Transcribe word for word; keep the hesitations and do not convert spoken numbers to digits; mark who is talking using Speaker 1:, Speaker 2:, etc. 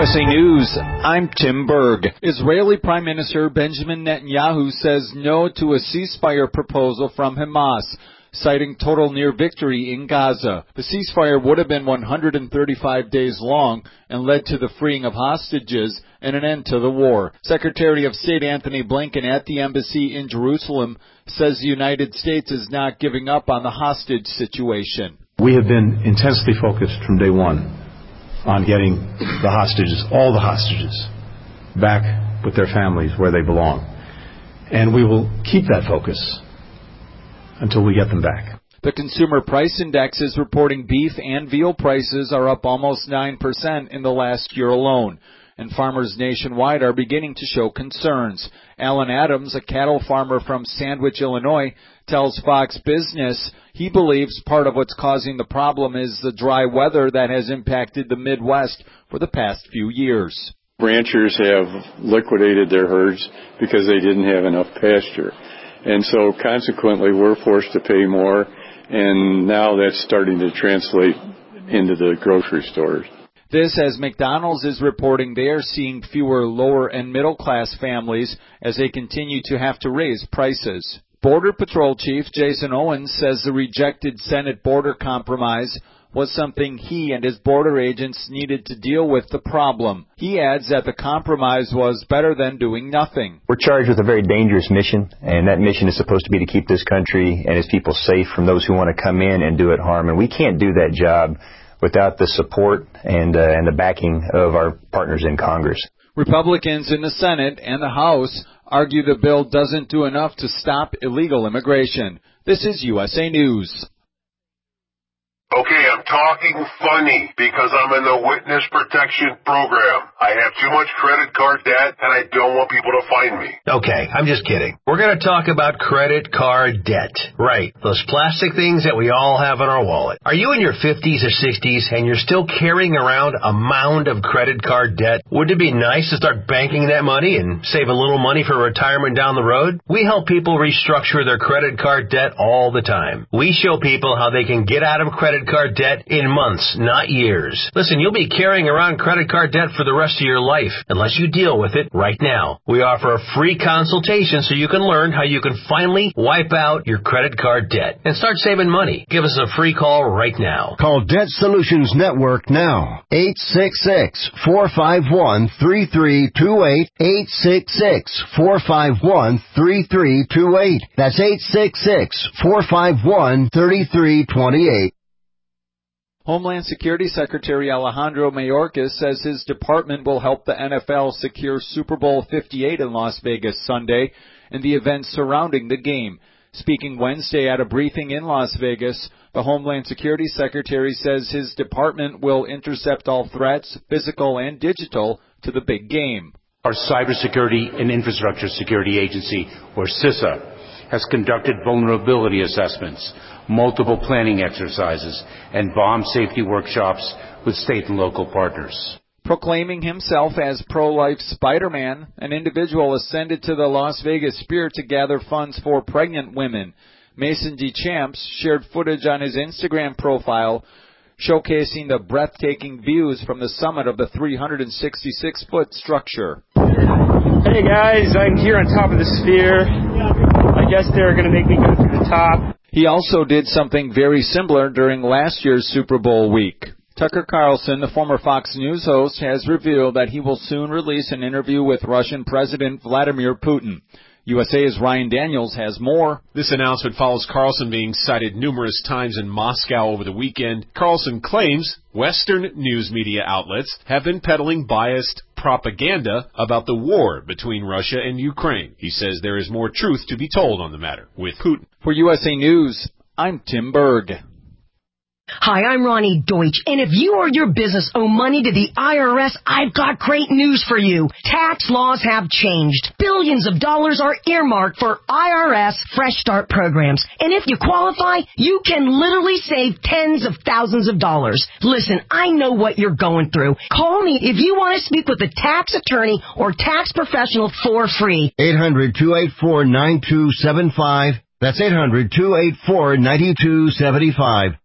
Speaker 1: S A News, I'm Tim Berg. Israeli Prime Minister Benjamin Netanyahu says no to a ceasefire proposal from Hamas, citing total near victory in Gaza. The ceasefire would have been one hundred thirty-five days long and led to the freeing of hostages and an end to the war. Secretary of State Anthony Blinken at the embassy in Jerusalem says the United States is not giving up on the hostage situation.
Speaker 2: We have been intensely focused from day one on getting the hostages, all the hostages, back with their families where they belong. And we will keep that focus until we get them back.
Speaker 1: The Consumer Price Index is reporting beef and veal prices are up almost nine percent in the last year alone, and farmers nationwide are beginning to show concerns. Alan Adams, a cattle farmer from Sandwich, Illinois, tells Fox Business he believes part of what's causing the problem is the dry weather that has impacted the Midwest for the past few years.
Speaker 3: Ranchers have liquidated their herds because they didn't have enough pasture. And so consequently, we're forced to pay more, and now that's starting to translate into the grocery stores.
Speaker 1: This as McDonald's is reporting they are seeing fewer lower and middle class families as they continue to have to raise prices. Border Patrol Chief Jason Owens says the rejected Senate border compromise was something he and his border agents needed to deal with the problem. He adds that the compromise was better than doing nothing.
Speaker 4: We're charged with a very dangerous mission, and that mission is supposed to be to keep this country and its people safe from those who want to come in and do it harm. And we can't do that job without the support and, uh, and the backing of our partners in Congress.
Speaker 1: Republicans in the Senate and the House argue the bill doesn't do enough to stop illegal immigration. This is U S A News.
Speaker 5: Okay, I'm talking funny because I'm in the witness protection program. I have too much credit card debt and I don't want people to find me.
Speaker 6: Okay, I'm just kidding. We're going to talk about credit card debt. Right, those plastic things that we all have in our wallet. Are you in your fifties or sixties and you're still carrying around a mound of credit card debt? Wouldn't it be nice to start banking that money and save a little money for retirement down the road? We help people restructure their credit card debt all the time. We show people how they can get out of credit card debt in months, not years. Listen, you'll be carrying around credit card debt for the rest of your life unless you deal with it right now. We offer a free consultation so you can learn how you can finally wipe out your credit card debt and start saving money. Give us a free call right now.
Speaker 7: Call Debt Solutions Network now. eight six six, four five one, three three two eight. eight six six, four five one, three three two eight. That's eight six six, four five one, three three two eight.
Speaker 1: Homeland Security Secretary Alejandro Mayorkas says his department will help the N F L secure Super Bowl fifty-eight in Las Vegas Sunday and the events surrounding the game. Speaking Wednesday at a briefing in Las Vegas, the Homeland Security Secretary says his department will intercept all threats, physical and digital, to the big game.
Speaker 8: Our Cybersecurity and Infrastructure Security Agency, or CISA, has conducted vulnerability assessments, multiple planning exercises, and bomb safety workshops with state and local partners.
Speaker 1: Proclaiming himself as pro-life Spider-Man, an individual ascended to the Las Vegas Sphere to gather funds for pregnant women. Mason DeChamps shared footage on his Instagram profile showcasing the breathtaking views from the summit of the three hundred sixty-six foot structure.
Speaker 9: Hey guys, I'm here on top of the Sphere. I guess they're going to make me go through the top.
Speaker 1: He also did something very similar during last year's Super Bowl week. Tucker Carlson, the former Fox News host, has revealed that he will soon release an interview with Russian President Vladimir Putin. U S A's Ryan Daniels has more.
Speaker 10: This announcement follows Carlson being cited numerous times in Moscow over the weekend. Carlson claims Western news media outlets have been peddling biased propaganda about the war between Russia and Ukraine. He says there is more truth to be told on the matter with Putin.
Speaker 1: For U S A News, I'm Tim Berg.
Speaker 11: Hi, I'm Ronnie Deutsch, and if you or your business owe money to the I R S, I've got great news for you. Tax laws have changed. Billions of dollars are earmarked for I R S Fresh Start programs, and if you qualify, you can literally save tens of thousands of dollars. Listen, I know what you're going through. Call me if you want to speak with a tax attorney or tax professional for free.
Speaker 7: eight hundred, two eight four, nine two seven five. That's eight hundred, two eight four, nine two seven five.